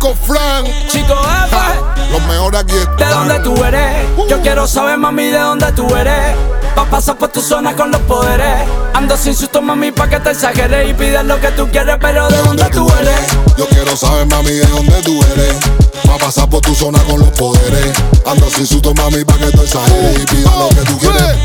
Chico Frank, Chico F, los mejores aquí están. ¿de dónde tú eres? Yo quiero saber, mami, de dónde tú eres. Pa' pasar por tu zona con los poderes. Ando sin susto, mami, pa' que te exageres y pidas lo que tú quieres, pero ¿de dónde tú eres? Yo quiero saber, mami, de dónde tú eres. Pa' pasar por tu zona con los poderes. Ando sin susto, mami, pa' que te exageres y pidas lo que tú quieres.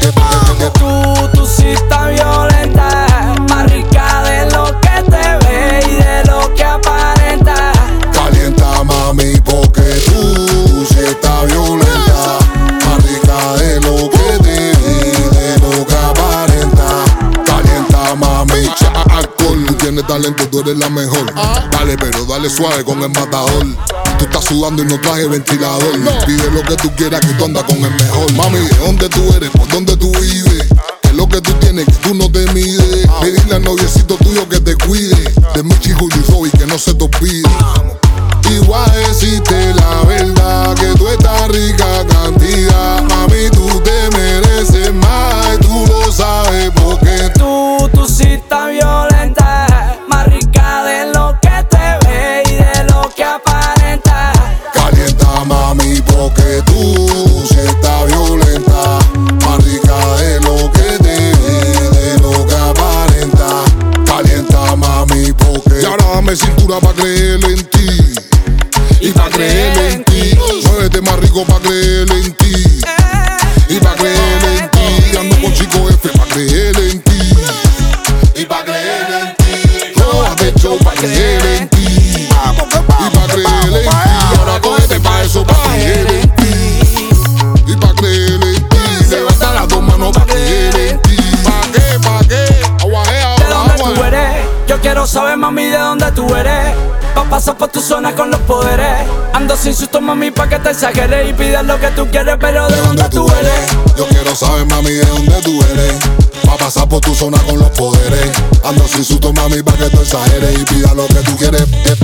Tú sí estás violenta, más rica de lo que te ve y de lo que aparenta. Calienta, mami, porque tú sí estás violenta, más rica de lo que te ve y de lo que aparenta. Calienta, mami, alcohol. Tú tienes talento, tú eres la mejor. Dale, pero dale suave con el matador. Tú estás sudando y no traje ventilador. Pide lo que tú quieras, que tú andas con el mejor. Mami, ¿de dónde tú eres? ¿Por dónde tú vives? ¿Qué es lo que tú tienes que tú no te mides? Pedirle al noviecito tuyo que te cuide. De mi chico y Roy, que no se te olvide. Y voy a decirte la verdad, que tú estás rica cantidad. Mami, tú te mereces más y tú lo sabes porque Tú sí estás violenta, más rica de lo que te ve y de lo que aparenta. calienta, mami, porque tú sí estás violenta, más rica de lo que te ve, de lo que aparenta. Calienta, mami, porque. Y ahora dame cintura pa' creer en ti y pa' creer en ti. Muévete más rico pa' creer en ti y pa' creer en ti. Ando con Chico F pa' creer en ti y pa' creer en ti. Jódate show pa' creer en ti y pa' creer en ti. Ahora cógete pa' eso, pa' creer en ti y pa' creer en ti. Levanta las dos manos pa' creer en ti. ¿Pa' qué? ¿Pa' qué? Aguajea, ¿De dónde tú eres? Yo quiero saber, mami, de dónde tú eres. Pa' pasar por tu zona con los poderes. Ando sin susto, mami, pa' que te exageres y pidas lo que tú quieres, pero ¿de dónde tú eres? Yo quiero saber, mami, de dónde tú eres. Pa' pasar por tu zona con los poderes. Ando sin susto, mami, pa' que te exageres y pidas lo que tú quieres.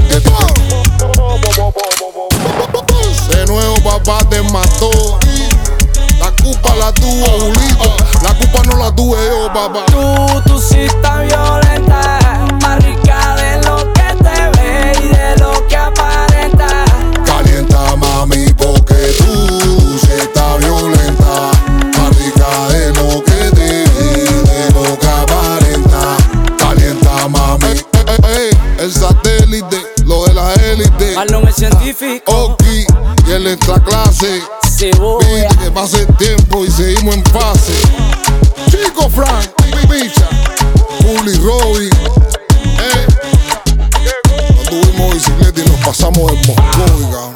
De nuevo, papá te mató. La culpa la tuvo Julito, la culpa no la tuve yo, papá. Tú sí estás violenta, más rica de lo que te ve y de lo que aparenta. Calienta, mami, porque tú sí estás violenta, más rica de lo que te ve, de lo que aparenta. Calienta, mami. El satélite, lo de la élite. Marlon el científico, Oki y el extra clase. Cebolla. Viste que pase el tiempo y seguimos en fase. Chico Frank, Picha, Juli Robbie. Nos tuvimos bicicleta y nos pasamos el Moscú,